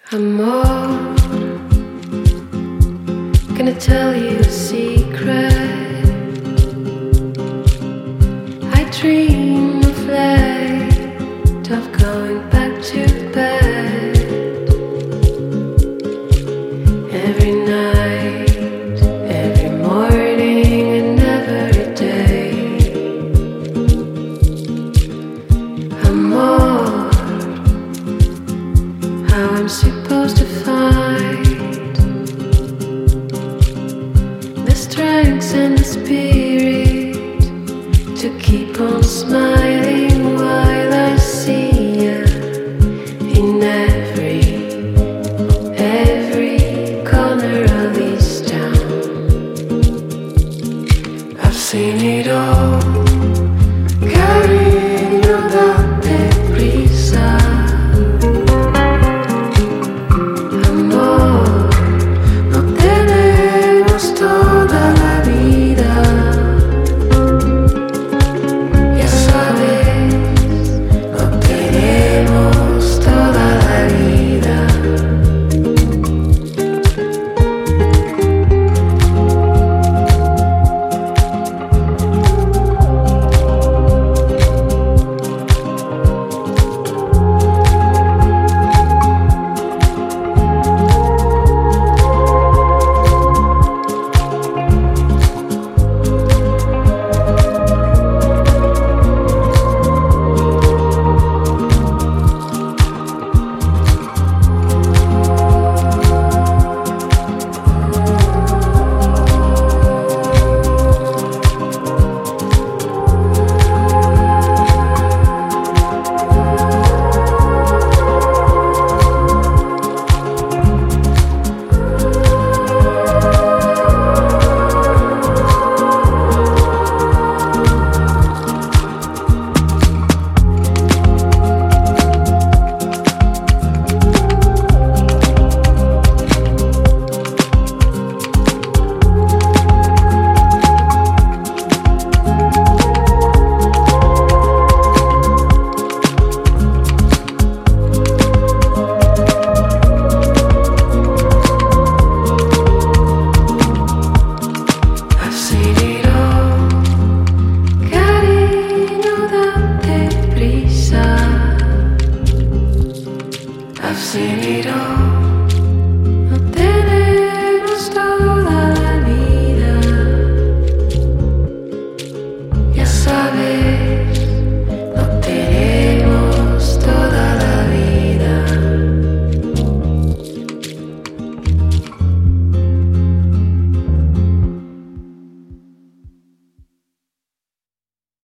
Amor, gonna tell you a secret. I dream of late of going back to bed every night, every morning and every day. Amor, how I'm supposed to find the strength and the spirit to keep on smiling while I see you in every corner of this town. I've seen it all, cariño, date prisa. Amor, no tenemos toda la vida. Ya sabes, no tenemos toda la vida. I've seen it all, cariño, date prisa. I've seen it all.